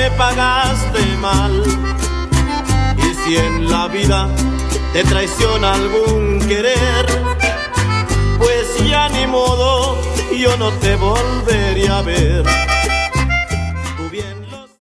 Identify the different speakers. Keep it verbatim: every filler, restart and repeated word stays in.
Speaker 1: me pagaste mal. Y si en la vida te traiciona algún querer, pues ya ni modo, yo no te volvería a ver.